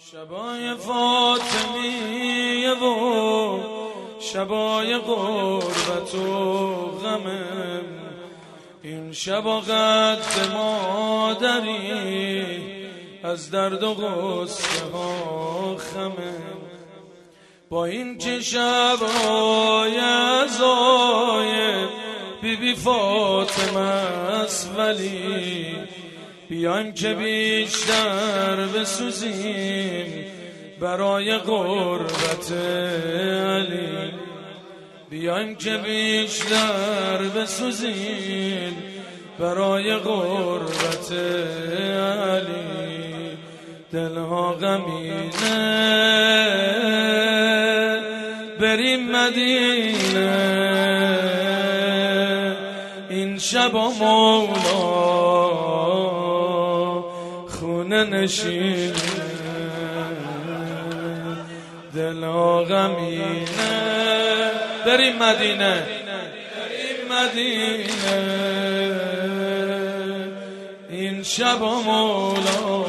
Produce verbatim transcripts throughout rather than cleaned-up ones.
شبای فاطمیه و شبای غربت و غمم، این شبا قد مادری از درد و غصه ها خمم. با این که شبای عزای بی بی فاطمه است، ولی بیایم که بیشتر بسوزیم برای غربت علی. بیایم که بیشتر بسوزیم برای غربت علی. دلها غمینه بریم مدینه، این شبا مولا خونه نشینه. دلها غمینه بریم مدینه، بریم مدینه، این شبا مولا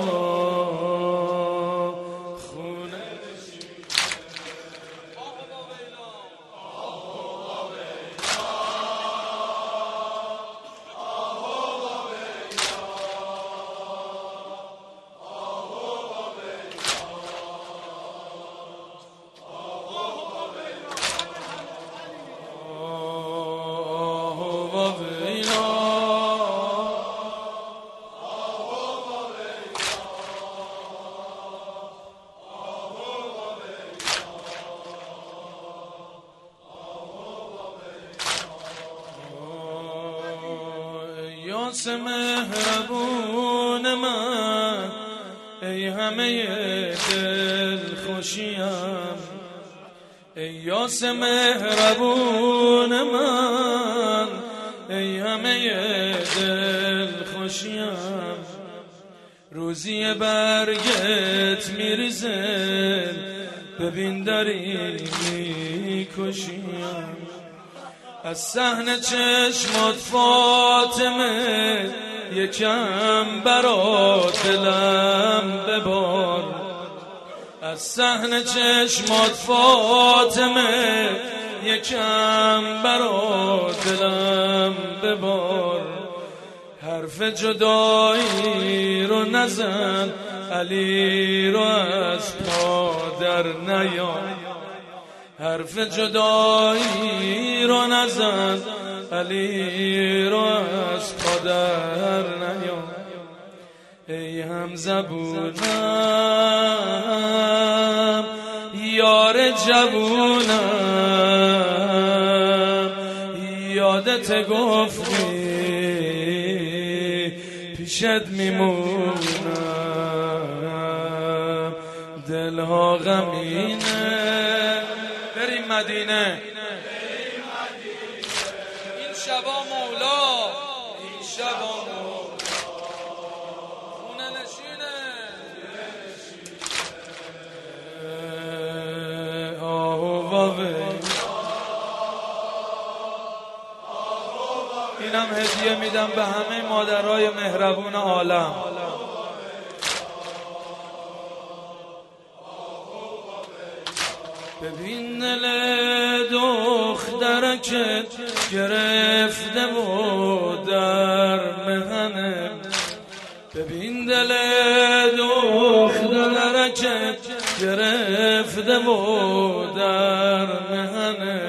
یاس مهربون من، ای همه دل خوشیم. ای یاس مهربون من، ای همه دل خوشیم. روزی برگت میریزه، ببین داری میکشیم. از صحن چشمات فاطمه یکم برا دلم ببار. از صحن چشمات فاطمه یکم برا دلم ببار. حرف جدایی رو نزن، علی رو از پا در نیار. حرف جدایی رو نزن، علی رو از پا در نیار. ای هم زبونم یار جوونم، یادت گفتی پیشت میمونم. دلها غمینه بریم مدینه، این شبا مولا، این شبا مولا خونه نشینه. آهو واوی اینم هدیه میدم به همه مادرای مهربون عالم. ببین دل دخترکت گرفته و در مهنه. ببین دل دخترکت گرفته و در مهنه.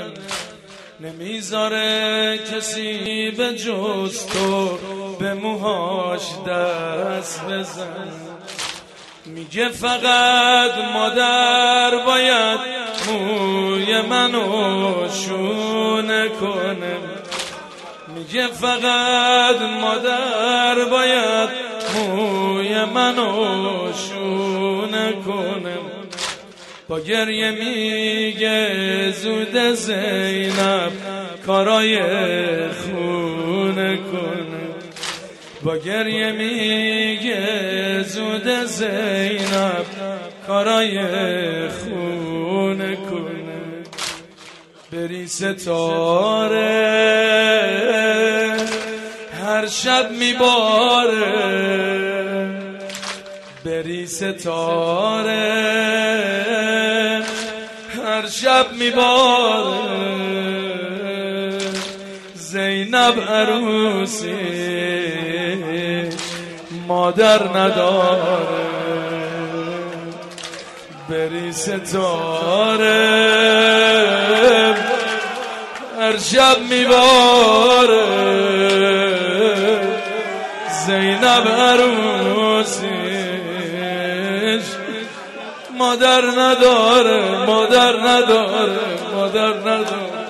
نمیذاره کسی به جز تو به موهاش دست بزن. میگه فقط مادر باید موی منو شونه کنه. میگه فقط مادر باید موی منو شونه کنه. با گریه میگه زود زینب کارای خونه کنه. با گریه میگه زود زینب کارای خونه کنه. بری ستاره هر شب میباره، بری ستاره هر شب میباره زینب عروسی مادر نداره بری ستاره هر شب میباره زینب عروسیش مادر نداره مادر نداره مادر نداره